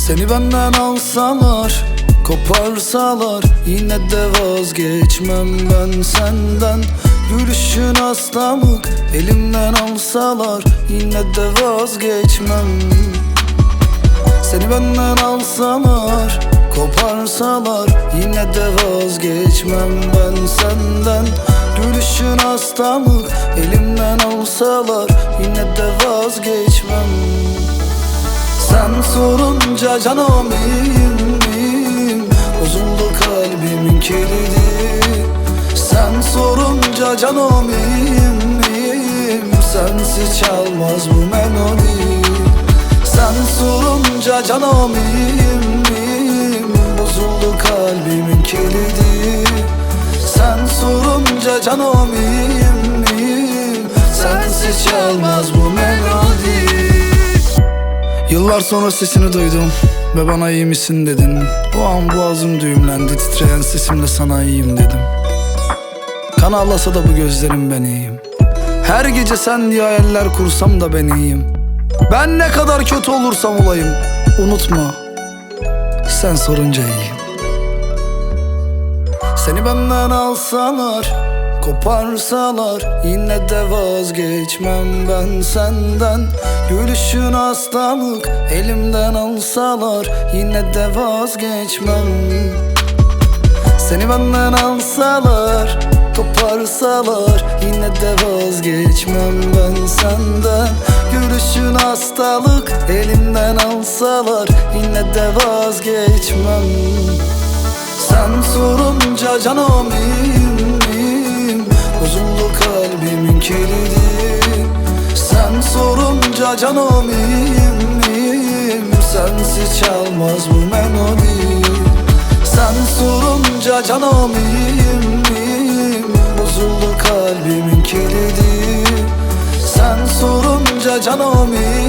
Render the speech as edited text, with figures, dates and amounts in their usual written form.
Seni benden alsalar, koparsalar, yine de vazgeçmem ben senden. Gülüşün hastalık, elimden alsalar, yine de vazgeçmem. Seni benden alsalar, koparsalar, yine de vazgeçmem ben senden. Gülüşün hastalık, elimden alsalar, yine de vazgeçmem. Sen sorunca canım iyiyim, bozuldu kalbimin kilidi. Sen sorunca canım iyiyim, sensiz çalmaz bu melodi. Sen sorunca canım iyiyim, bozuldu kalbimin kilidi. Sen sorunca canım iyiyim, sensiz çalmaz bu melodi. Yıllar sonra sesini duydum ve bana iyi misin dedin. O an boğazım düğümlendi, titreyen sesimle sana iyiyim dedim. Kan ağlasa da bu gözlerim ben iyiyim. Her gece sen diye hayaller kursam da ben iyiyim. Ben ne kadar kötü olursam olayım, unutma, sen sorunca iyiyim. Seni benden alsalar, koparsalar, yine de vazgeçmem ben senden. Gülüşün hastalık, elimden alsalar, yine de vazgeçmem. Seni benden alsalar, koparsalar, yine de vazgeçmem ben senden. Gülüşün hastalık, elimden alsalar, yine de vazgeçmem. Sen sorunca canım iyiyim, bozuldu kalbimin kilidi. Sen sorunca canım iyiyim, sensiz çalmaz bu melodi. Sen sorunca canım iyiyim, bozuldu kalbimin kilidi. Sen sorunca canım iyiyim,